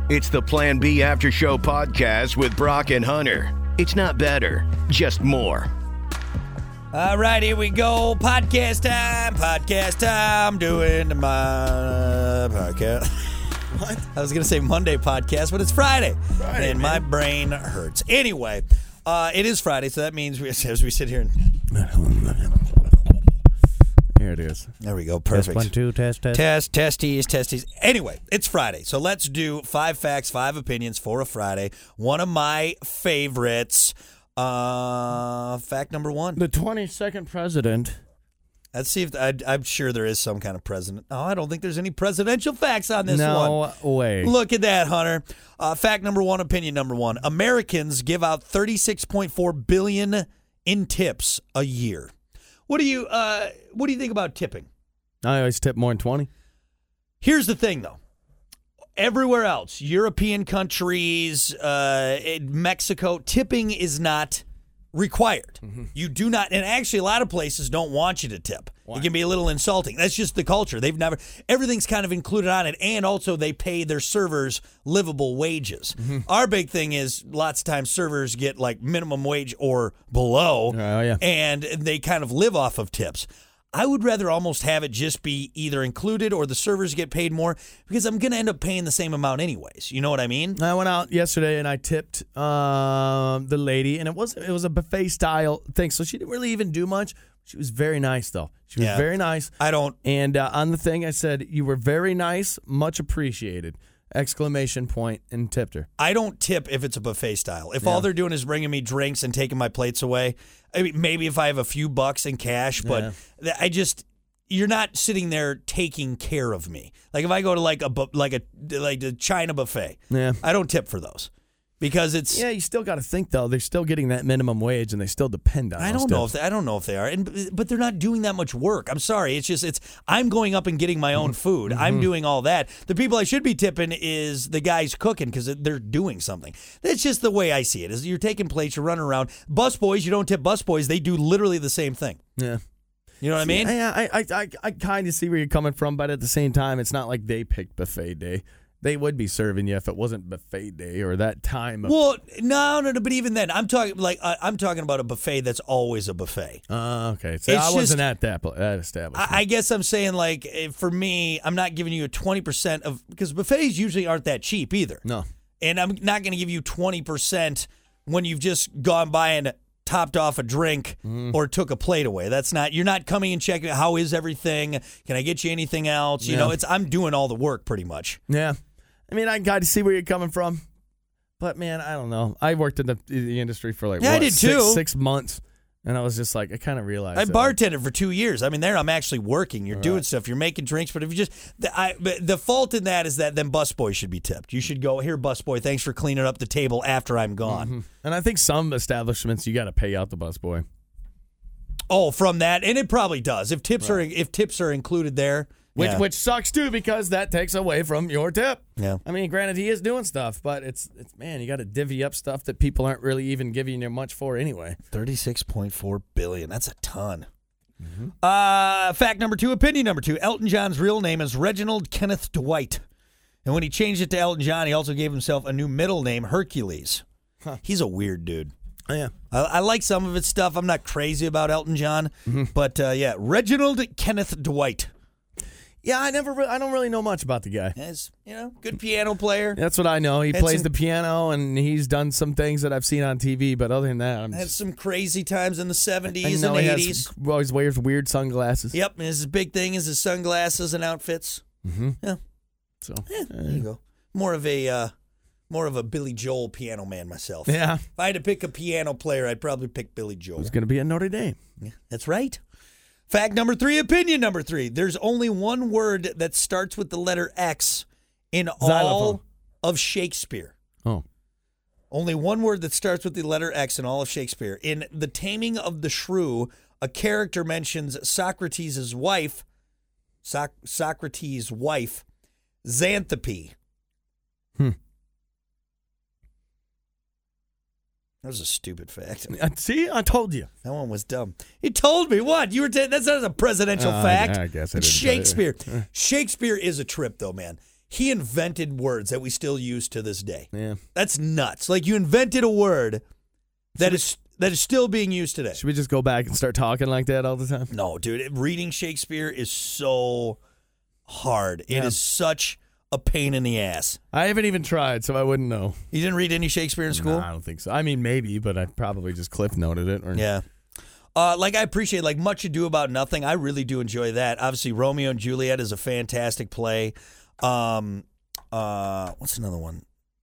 It's the Plan B After Show podcast with Brock and Hunter. It's not better, just more. All right, here we go. Podcast time. Doing my podcast. What? I was going to say Monday podcast, but it's Friday. And my brain hurts. Anyway, it is Friday, so that means as we sit here and... Here it is. There we go. Perfect. Test 1, 2, test. Testes. Anyway, it's Friday, so let's do 5 facts, 5 opinions for a Friday. One of my favorites. Fact number 1. The 22nd president. Let's see if I'm sure there is some kind of president. Oh, I don't think there's any presidential facts on this one. No way. Look at that, Hunter. Fact number 1, opinion number 1. Americans give out $36.4 billion in tips a year. What do you think about tipping? I always tip more than 20. Here's the thing, though. Everywhere else, European countries, Mexico, tipping is not required. Mm-hmm. You do not, and actually a lot of places don't want you to tip. Why? It can be a little insulting. That's just the culture. Everything's kind of included on it, and also they pay their servers livable wages. Mm-hmm. Our big thing is lots of times servers get like minimum wage or below, and they kind of live off of tips. I would rather almost have it just be either included or the servers get paid more because I'm going to end up paying the same amount anyways. You know what I mean? I went out yesterday and I tipped the lady, and it was a buffet style thing, so she didn't really even do much. She was very nice, though. She was very nice. And on the thing, I said, "You were very nice, much appreciated." Exclamation point, and tipped her. I don't tip if it's a buffet style. If all they're doing is bringing me drinks and taking my plates away, I mean, maybe if I have a few bucks in cash, but you're not sitting there taking care of me. Like if I go to like a China buffet, I don't tip for those. Because it's you still got to think though they're still getting that minimum wage and they still depend on. I don't know if they are, but they're not doing that much work. I'm sorry, it's I'm going up and getting my own food. Mm-hmm. I'm doing all that. The people I should be tipping is the guys cooking because they're doing something. That's just the way I see it. Is you're taking plates, you're running around. Busboys, you don't tip busboys. They do literally the same thing. Yeah. You know what I mean? Yeah, I kind of see where you're coming from, but at the same time, it's not like they picked buffet day. They would be serving you if it wasn't buffet day or that time. Well, no. But even then, I'm talking about a buffet that's always a buffet. Okay. So I wasn't at that establishment. I guess I'm saying like for me, I'm not giving you a 20% of because buffets usually aren't that cheap either. No. And I'm not going to give you 20% when you've just gone by and topped off a drink or took a plate away. That's not. You're not coming and checking how is everything. Can I get you anything else? You know, I'm doing all the work pretty much. Yeah. I mean, I got to see where you're coming from, but man, I don't know. I worked in the industry for I did too. 6 months, and I was just like, I kind of realized. I bartended for 2 years. I mean, I'm actually working. You're doing stuff. You're making drinks, but if you just, the fault in that is that then busboy should be tipped. You should go here, busboy. Thanks for cleaning up the table after I'm gone. Mm-hmm. And I think some establishments you got to pay out the busboy. Oh, from that, and it probably does if tips are included there. Which sucks too because that takes away from your tip. Yeah. I mean, granted, he is doing stuff, but it's man, you got to divvy up stuff that people aren't really even giving you much for anyway. $36.4 billion. That's a ton. Mm-hmm. Fact number 2, opinion number 2. Elton John's real name is Reginald Kenneth Dwight. And when he changed it to Elton John, he also gave himself a new middle name, Hercules. Huh. He's a weird dude. Oh, yeah. I like some of his stuff. I'm not crazy about Elton John. Mm-hmm. But, Reginald Kenneth Dwight. Yeah, I don't really know much about the guy. He's, good piano player. That's what I know. He plays the piano, and he's done some things that I've seen on TV, but other than that... Had some crazy times in the 70s and 80s. He always wears weird sunglasses. Yep, and his big thing is his sunglasses and outfits. Mm-hmm. Yeah. So, there you go. More of a Billy Joel piano man myself. Yeah. If I had to pick a piano player, I'd probably pick Billy Joel. Who's going to be at Notre Dame. Yeah, that's right. Fact number 3, opinion number 3. There's only one word that starts with the letter X in all of Shakespeare. Oh. Only one word that starts with the letter X in all of Shakespeare. In The Taming of the Shrew, a character mentions Socrates' wife, Xanthippe. That was a stupid fact. See, I told you. That one was dumb. You told me what? That's not a presidential fact. I guess I didn't. Shakespeare. Shakespeare is a trip, though, man. he invented words that we still use to this day. Yeah. That's nuts. Like, you invented a word that is still being used today. Should we just go back and start talking like that all the time? No, dude. Reading Shakespeare is so hard. It is such a pain in the ass. I haven't even tried, so I wouldn't know. You didn't read any Shakespeare in school? No, I don't think so. I mean, maybe, but I probably just cliff noted it. Yeah. Like, I appreciate, like, Much Ado About Nothing. I really do enjoy that. Obviously, Romeo and Juliet is a fantastic play. What's another one?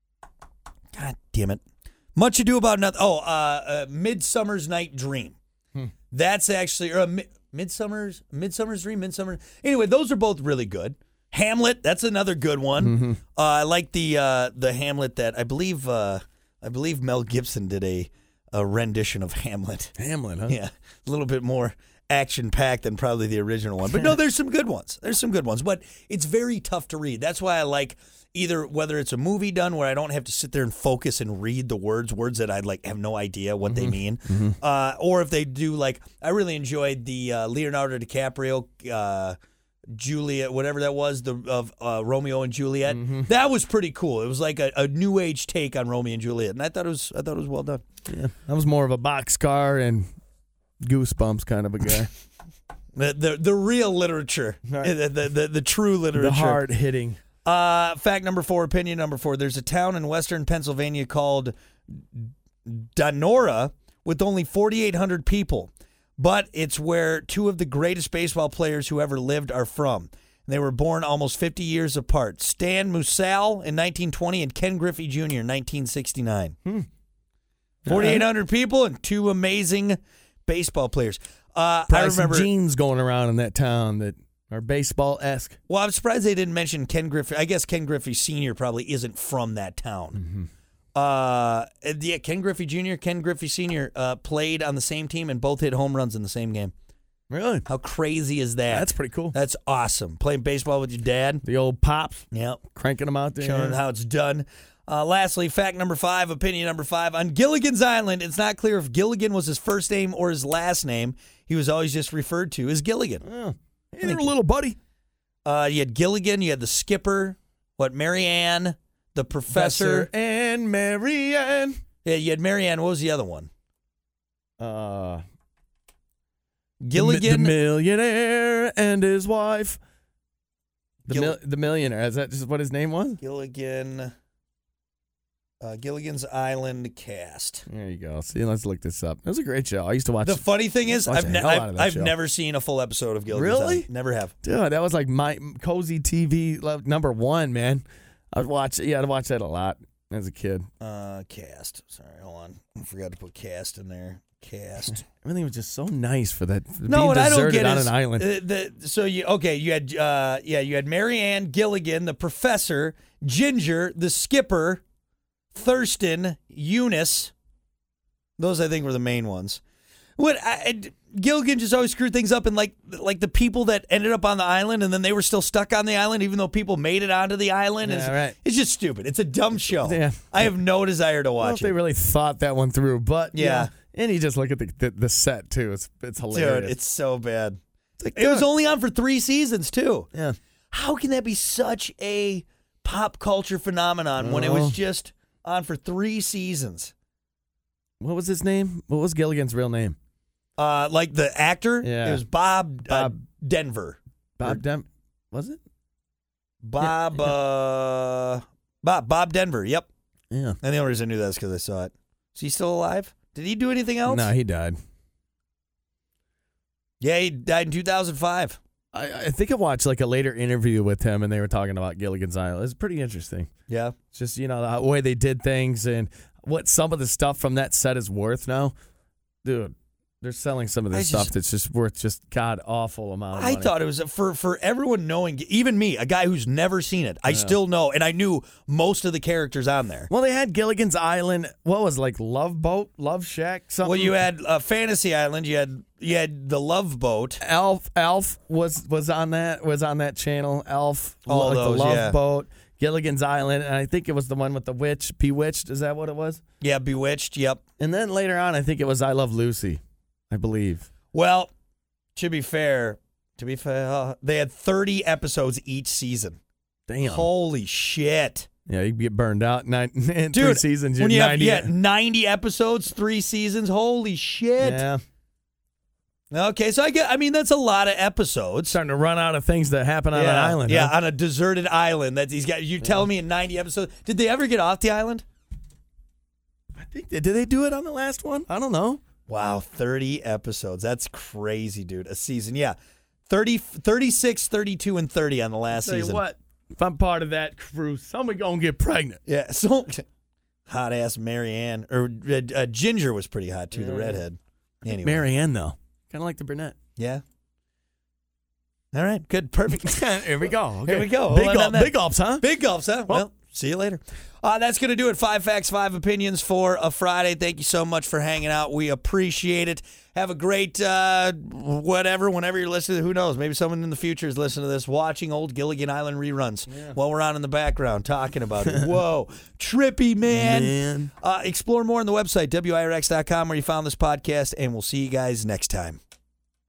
God damn it. Much Ado About Nothing. Midsummer's Night Dream. That's actually Midsummer's Dream. Anyway, those are both really good. Hamlet, that's another good one. Mm-hmm. I like the Hamlet that I believe Mel Gibson did a rendition of Hamlet. Hamlet, huh? Yeah, a little bit more action-packed than probably the original one. But no, there's some good ones. But it's very tough to read. That's why I like whether it's a movie done where I don't have to sit there and focus and read the words that I'd like have no idea what they mean. Or if they do, like, I really enjoyed the Leonardo DiCaprio Juliet, whatever that was, of Romeo and Juliet. That was pretty cool. It was like a new age take on Romeo and Juliet, and I thought it was well done. Yeah, I was more of a boxcar and Goosebumps kind of a guy. the real literature, right. the true literature, the hard hitting. Fact number 4, opinion number 4. There's a town in western Pennsylvania called Donora with only 4,800 people. But it's where 2 of the greatest baseball players who ever lived are from. They were born almost 50 years apart. Stan Musial in 1920 and Ken Griffey Jr. in 1969. 4,800 people and 2 amazing baseball players. I remember genes going around in that town that are baseball-esque. Well, I'm surprised they didn't mention Ken Griffey. I guess Ken Griffey Sr. probably isn't from that town. Ken Griffey Jr., Ken Griffey Sr. Played on the same team and both hit home runs in the same game. Really? How crazy is that? That's pretty cool. That's awesome. Playing baseball with your dad. The old pops. Yep. Cranking them out there. Showing how it's done. Lastly, fact number 5, opinion number 5. On Gilligan's Island, it's not clear if Gilligan was his first name or his last name. He was always just referred to as Gilligan. Oh. Hey there, little buddy. You had Gilligan, you had the skipper, Mary Ann, the professor. And Mary Ann. Yeah, you had Mary Ann. What was the other one? Gilligan. The millionaire and his wife. The millionaire. Is that just what his name was? Gilligan. Gilligan's Island cast. There you go. See, let's look this up. It was a great show. I used to watch. The funny thing is, I've never seen a full episode of Gilligan's Island. Really? Never have. Dude, that was like my cozy TV number 1, man. I'd watch that a lot as a kid. Cast. Sorry, hold on. I forgot to put cast in there. Cast. Everything was just so nice for that. No, what I don't get on is an island. You had Mary Ann, Gilligan, the professor, Ginger, the skipper, Thurston, Eunice. Those I think were the main ones. Gilligan just always screwed things up, and like the people that ended up on the island, and then they were still stuck on the island, even though people made it onto the island. Right. It's just stupid. It's a dumb show. Yeah. I have no desire to watch it. They really thought that one through, but yeah. And you just look at the set too. It's hilarious. Dude, it's so bad. It was only on for 3 seasons too. Yeah. How can that be such a pop culture phenomenon when it was just on for 3 seasons? What was his name? What was Gilligan's real name? Like the actor? Yeah. It was Bob Denver. Was it? Bob Denver, yep. Yeah. And the only reason I knew that is because I saw it. Is he still alive? Did he do anything else? No, he died. Yeah, he died in 2005. I think I watched like a later interview with him, and they were talking about Gilligan's Island. It's pretty interesting. Yeah. It's just, the way they did things and what some of the stuff from that set is worth now. Dude, they're selling some of this stuff that's just worth just god-awful amount of money. I thought it was for everyone knowing, even me, a guy who's never seen it. I still know, and I knew most of the characters on there. Well, they had Gilligan's Island. What was it, like Love Boat, Love Shack, something? Well, you had Fantasy Island. You had the Love Boat. Elf was on that channel. Elf, all like those, the Love Boat. Gilligan's Island, and I think it was the one with the witch, Bewitched. Is that what it was? Yeah, Bewitched. Yep. And then later on, I think it was I Love Lucy, I believe. Well, to be fair, they had 30 episodes each season. Damn. Holy shit. Yeah, you can get burned out in Dude, 3 seasons. When you 90. have 90 episodes, 3 seasons. Holy shit. Yeah. Okay, so that's a lot of episodes. Starting to run out of things that happen on an island. Yeah, huh? on a deserted island that he's got. You telling me in 90 episodes? Did they ever get off the island? I think did they do it on the last one? I don't know. Wow, 30 episodes. That's crazy, dude. A season. Yeah. 36, 32, and 30 on the last Tell you season. what, if I'm part of that crew, somebody gonna get pregnant. Yeah, so hot ass Marianne. Or Ginger was pretty hot, too, the redhead. Anyway. Marianne, though. Kind of like the brunette. Yeah. All right, good, perfect. Here we go. Okay. Here we go. Big gulps, huh? Big gulps, huh? Well, see you later. That's going to do it. 5 Facts, 5 Opinions for a Friday. Thank you so much for hanging out. We appreciate it. Have a great whenever you're listening. Who knows? Maybe someone in the future is listening to this, watching old Gilligan Island reruns while we're on in the background talking about it. Whoa. Trippy, man. Explore more on the website, WIRX.com, where you found this podcast, and we'll see you guys next time.